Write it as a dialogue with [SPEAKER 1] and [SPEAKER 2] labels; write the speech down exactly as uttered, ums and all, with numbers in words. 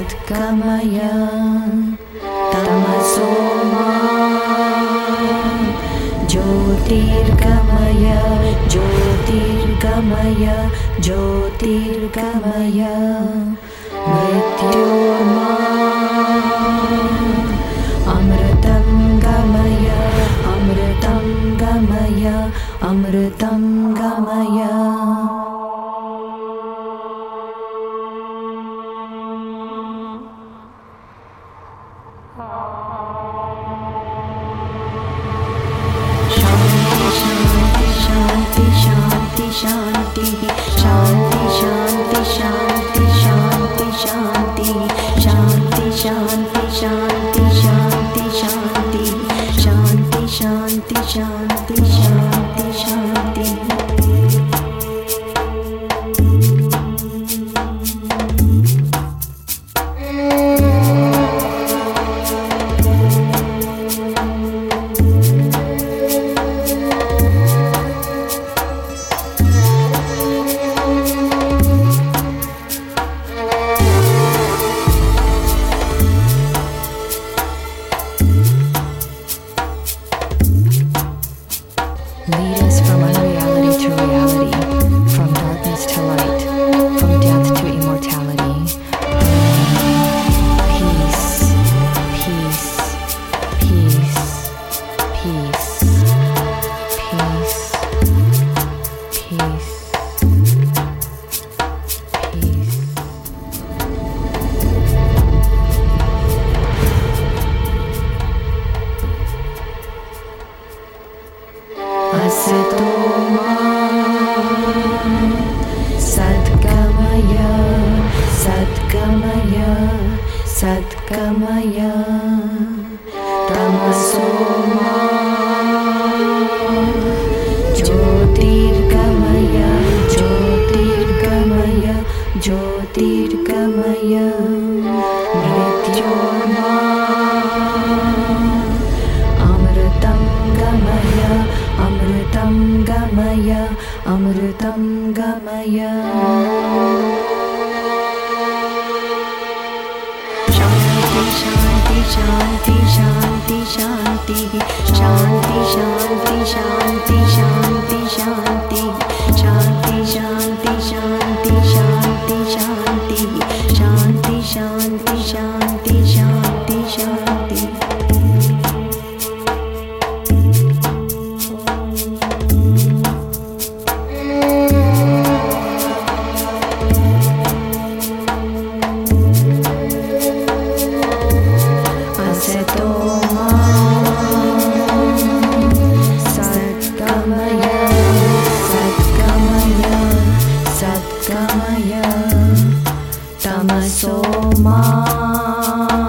[SPEAKER 1] Satgamaya Tamaso ma Jyotirgamaya Jyotirgamaya Jyotirgamaya Mrityorma Amritam gamaya Amritam gamaya Amritam gamaya. Shanti, shanti, shanti, shanti, shanti, shanti, shanti, shanti, shanti, shanti, shanti, shanti, shanti, shanti, shanti, shanti, shanti, shanti. Lead us from unreality to reality, from darkness to light, from death to immortality. Peace, peace, peace, peace, peace, peace, peace. Asato ma Satgamaya Satgamaya Satgamaya Tamaso ma Jyotirgamaya Jyotirgamaya Jyotirgamaya Mrityorma Amritam gamaya Amritam gamaya Amritam gamaya. Shanti, shanti, shanti, shanti, shanti, shanti, shanti, shanti, shanti, shanti, shanti, shanti, shanti, shanti, shanti, shanti, shanti, shanti, shanti, shanti. Asato ma Satgamaya Satgamaya Satgamaya Tamaso ma